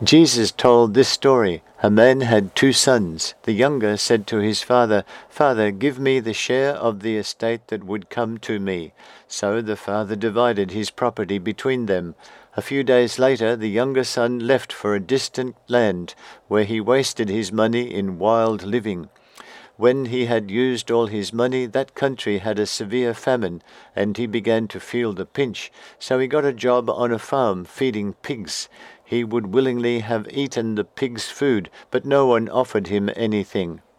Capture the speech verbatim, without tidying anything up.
Jesus told this story. A man had two sons. The younger said to his father, "Father, give me the share of the estate that would come to me." So the father divided his property between them. A few days later, the younger son left for a distant land, where he wasted his money in wild living. When he had used all his money, that country had a severe famine, and he began to feel the pinch. So he got a job on a farm feeding pigs. He would willingly have eaten the pigs' food, but no one offered him anything.